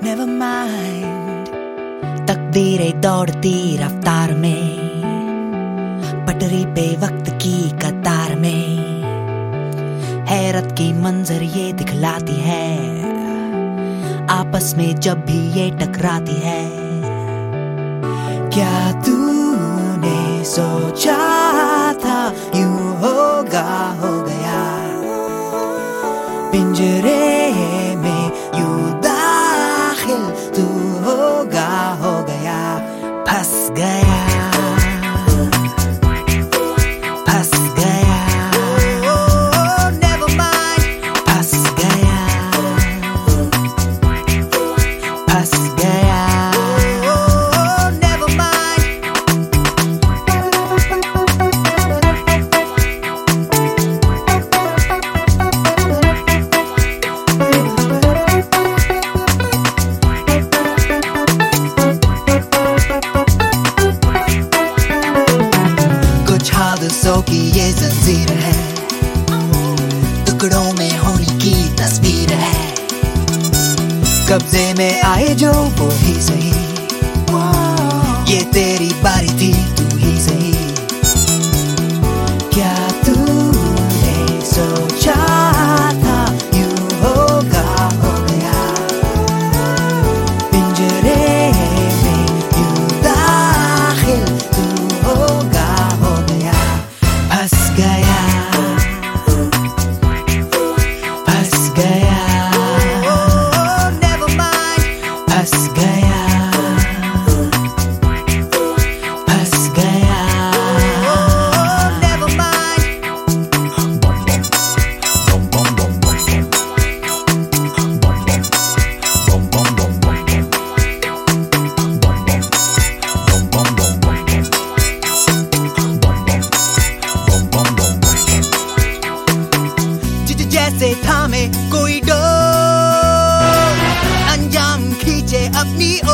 never mind। तकदीरें दौड़ती रफ्तार में, पटरी पे वक्त की कतार में, हैरत की मंजर ये दिखलाती है आपस में जब भी ये टकराती है। क्या तूने सोचा था यूं होगा हो गया, पिंजरे में यूं दाखिल तू होगा हो गया। फंस गया फंस गया, oh, never mind। फंस गया फंस गया, oh, never mind। कुछ हादसों की ये जंजीर है, टुकड़ों में होने की तस्वीर है, कब्जे में आए जो वो ही सही, ये तेरी बारी थी तू ही सही। क्या तूने सोचा था यूं होगा हो गया, पिंजरे में यूं दाखिल तू होगा हो गया। फंस गया फंस गया, oh, never mind। फंस गया फंस गया, oh, never mind। जैसे थामे कोई डोर, अंजाम खींचे अपनी